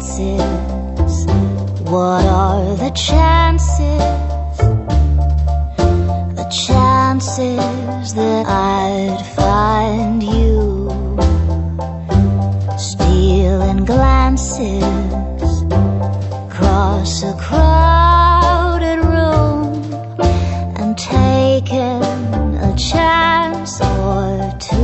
glances. What are the chances? The chances that I'd find you stealing glances across a crowded room and taking a chance or two.